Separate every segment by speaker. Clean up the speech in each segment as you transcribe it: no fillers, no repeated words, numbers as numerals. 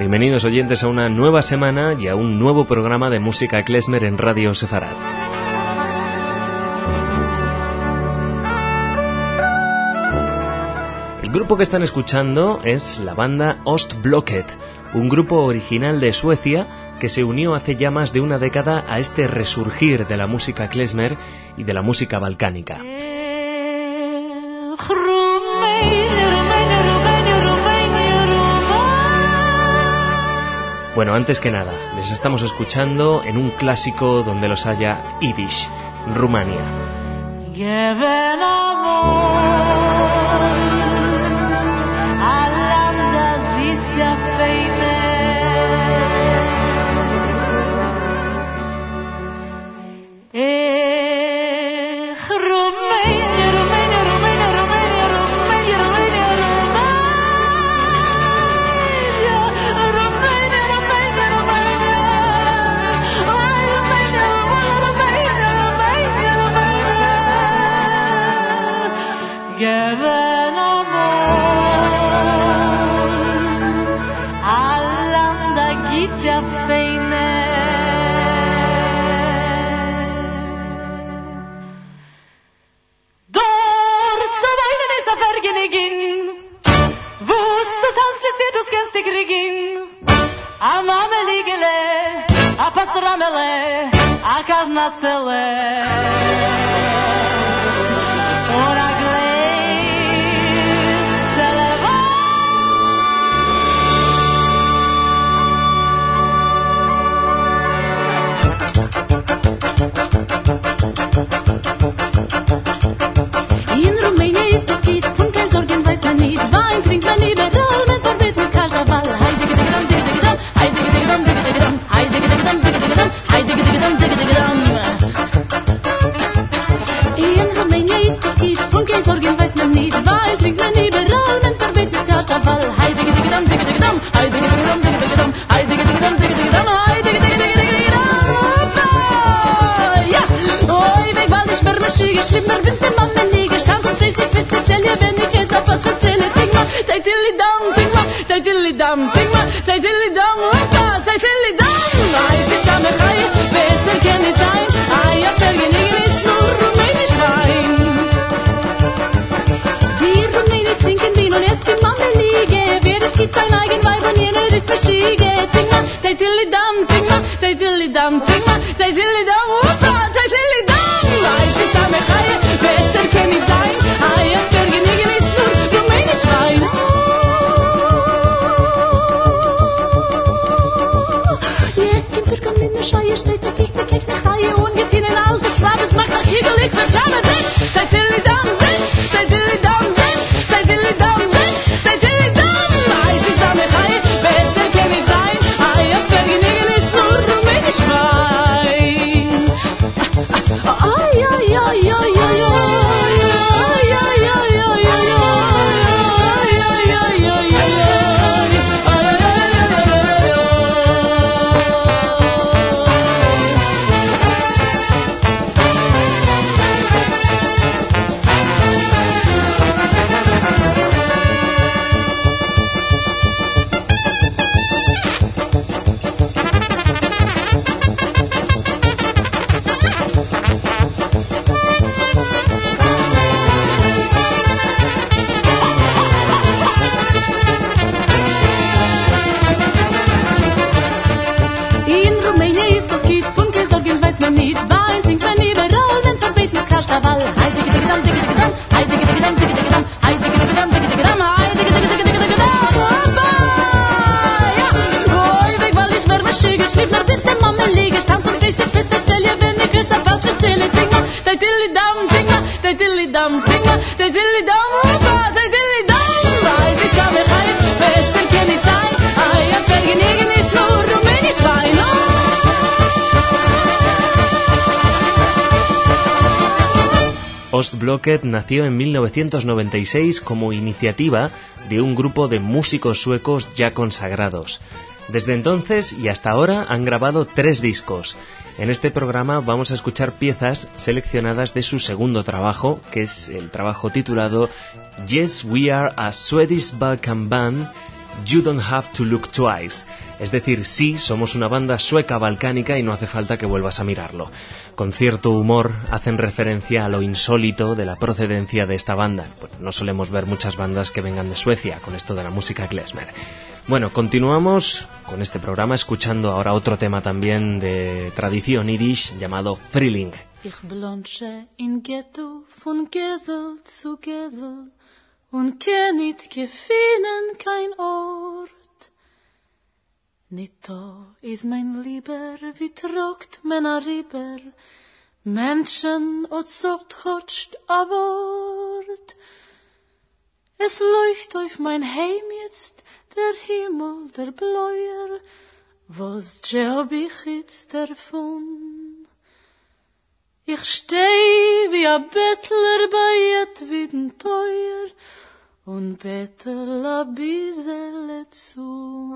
Speaker 1: Bienvenidos oyentes a una nueva semana y a un nuevo programa de música klezmer en Radio Sefarad. El grupo que están escuchando es la banda Ostblocket, un grupo original de Suecia que se unió hace ya más de una década a este resurgir de la música klezmer y de la música balcánica. Bueno, antes que nada, les estamos escuchando en un clásico donde los haya, Idish, Rumania. Ostblocket nació en 1996 como iniciativa de un grupo de músicos suecos ya consagrados. Desde entonces y hasta ahora han grabado 3 discos. En este programa vamos a escuchar piezas seleccionadas de su segundo trabajo, que es el trabajo titulado Yes, We Are a Swedish Balkan Band, You Don't Have to Look Twice. Es decir, sí, somos una banda sueca balcánica y no hace falta que vuelvas a mirarlo. Con cierto humor hacen referencia a lo insólito de la procedencia de esta banda. Pues no solemos ver muchas bandas que vengan de Suecia con esto de la música klezmer. Bueno, continuamos con este programa escuchando ahora otro tema también de tradición yiddish llamado Frühling.
Speaker 2: Ich blonsche in Ghetto von Gesel zu Gesel und kenn nit gefinnen kein Ort. Nit da is mein Lieber, wie trogt men a Rieber, Menschen und sagt chotscht a Wort. Es leucht auf mein Heim jetzt, der Himmel, der Bläuer, was hab ich jetzt davon? Ich steh wie a Bettler bei etwiden teuer und bettel a bisele zu.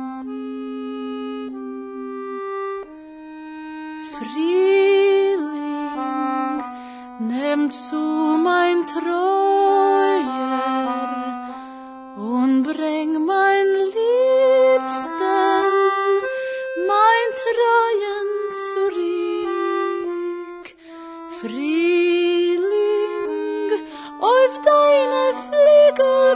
Speaker 2: Frühling, nimm zu mein Treuer und bring mein Liebsten, mein Treuen zurück. Frühling, auf deine Flügel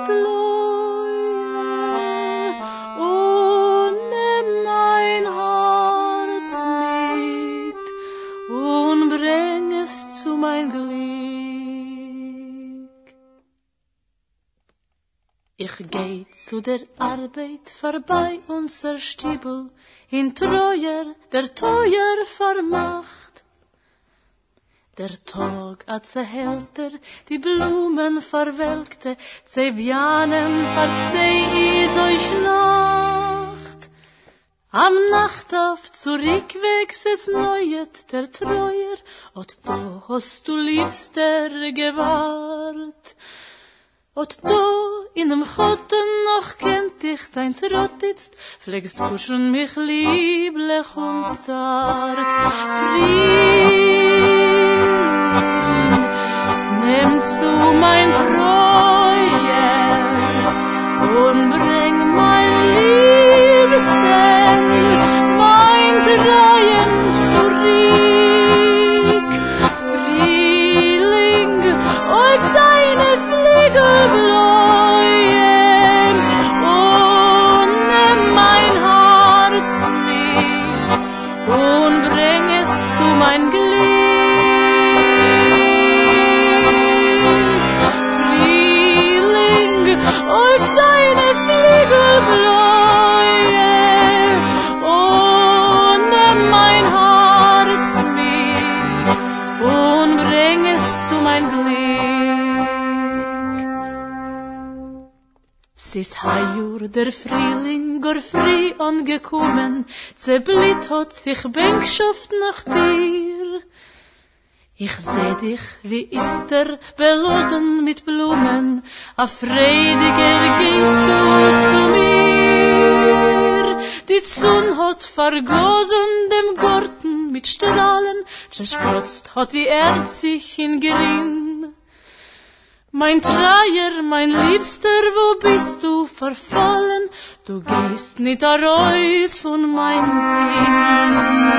Speaker 2: bläue und nimm mein Herz mit und bring es zu mein Glück. Ich geh zu der Arbeit vorbei unser Stiebel in Treuer, der Teuer vermacht. Der Tag a zerhälter, die Blumen verwelkte, Zevianen verzeh is euch Nacht. Am Nachtaf zurückwegs es neuet der Treuer, und da hast du liebster gewahrt. Und da in dem Chotten noch kennt dich dein Trottitz, pflegst kuscheln mich lieblich und zart. Nimm zu mein Treuer und bring mein Liebsten, mein Treuen zurück. Frühling, auf deine Flügel bläuen und nimm mein Herz mit und bring es zu mein Glück. Sis hajur der Frühling gor früh angekommen, zerblitt hat sich Bänkschaft nach dir. Ich seh dich wie Ister beladen mit Blumen, a freudiger gehst du zu mir. Die Sonne hat vergossen dem Garten mit Strahlen, zersprotzt hat die Erde sich in Grün. Mein Treier, mein Liebster, wo bist du verfallen? Du gehst nicht heraus von mein Sinn.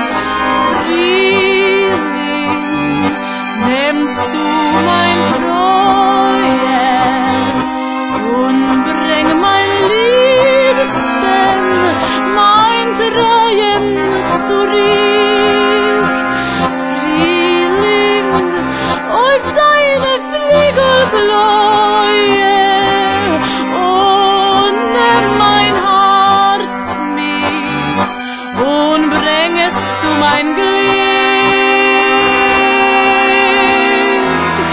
Speaker 2: Frühling, nimm zu mein Treuer und bring mein Liebsten, mein Treuen zurück. Frühling, auf deine Flügel bläue und nimm mein Herz mit und bring es zu mein Glück.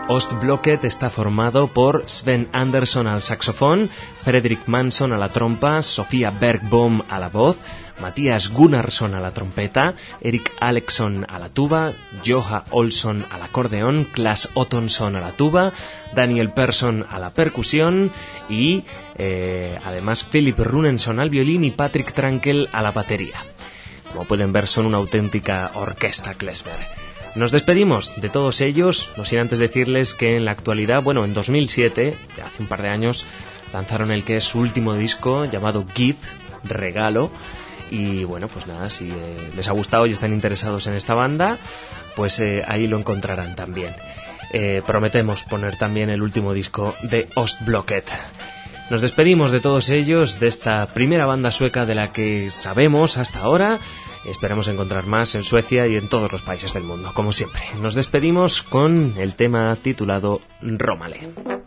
Speaker 1: Ostblocket está formado por Sven Andersson al saxofón, Fredrik Mansson a la trompa, Sofía Bergbom a la voz, Mattias Gunnarsson a la trompeta, Erik Alexson a la tuba, Joha Olsson al acordeón, Klas Ottonsson a la tuba, Daniel Persson a la percusión y además Philip Runensson al violín y Patrick Trankel a la batería. Como pueden ver, son una auténtica orquesta klezmer. Nos despedimos de todos ellos, no sin antes decirles que en la actualidad, en 2007, hace un par de años, lanzaron el que es su último disco llamado Gift, Regalo. Y bueno, pues nada, si les ha gustado y están interesados en esta banda, pues ahí lo encontrarán también. Prometemos poner también el último disco de Ostblocket. Nos despedimos de todos ellos, de esta primera banda sueca de la que sabemos hasta ahora. Esperamos encontrar más en Suecia y en todos los países del mundo, como siempre. Nos despedimos con el tema titulado Rómale.